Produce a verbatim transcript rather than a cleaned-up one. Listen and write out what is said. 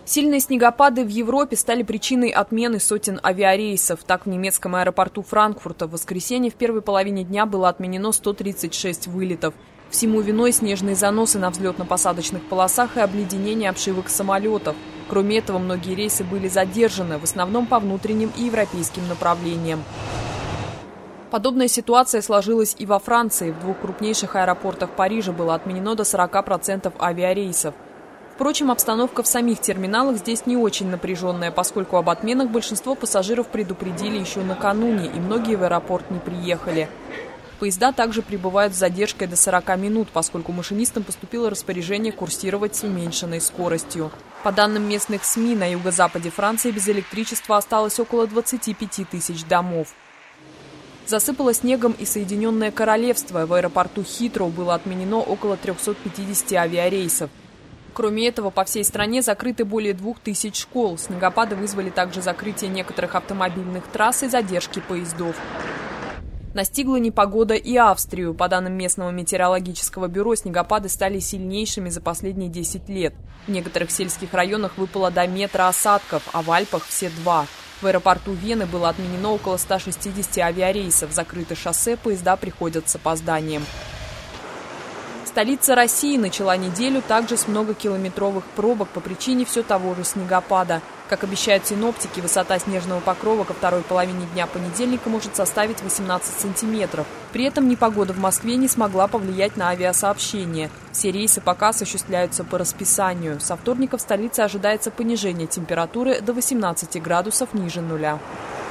Сильные снегопады в Европе стали причиной отмены сотен авиарейсов. Так, в немецком аэропорту Франкфурта в воскресенье в первой половине дня было отменено сто тридцать шесть вылетов. Всему виной снежные заносы на взлетно-посадочных полосах и обледенение обшивок самолетов. Кроме этого, многие рейсы были задержаны, в основном по внутренним и европейским направлениям. Подобная ситуация сложилась и во Франции. В двух крупнейших аэропортах Парижа было отменено до сорока процентов авиарейсов. Впрочем, обстановка в самих терминалах здесь не очень напряженная, поскольку об отменах большинство пассажиров предупредили еще накануне, и многие в аэропорт не приехали. Поезда также прибывают с задержкой до сорока минут, поскольку машинистам поступило распоряжение курсировать с уменьшенной скоростью. По данным местных СМИ, на юго-западе Франции без электричества осталось около двадцати пяти тысяч домов. Засыпало снегом и Соединенное Королевство. В аэропорту Хитроу было отменено около трёхсот пятидесяти авиарейсов. Кроме этого, по всей стране закрыты более двух тысяч школ. Снегопады вызвали также закрытие некоторых автомобильных трасс и задержки поездов. Настигла непогода и Австрию. По данным местного метеорологического бюро, снегопады стали сильнейшими за последние десять лет. В некоторых сельских районах выпало до метра осадков, а в Альпах все два. В аэропорту Вены было отменено около ста шестидесяти авиарейсов. Закрыты шоссе, поезда приходят с опозданием. Столица России начала неделю также с многокилометровых пробок по причине все того же снегопада. Как обещают синоптики, высота снежного покрова ко второй половине дня понедельника может составить восемнадцать сантиметров. При этом непогода в Москве не смогла повлиять на авиасообщение. Все рейсы пока осуществляются по расписанию. Со вторника в столице ожидается понижение температуры до восемнадцати градусов ниже нуля.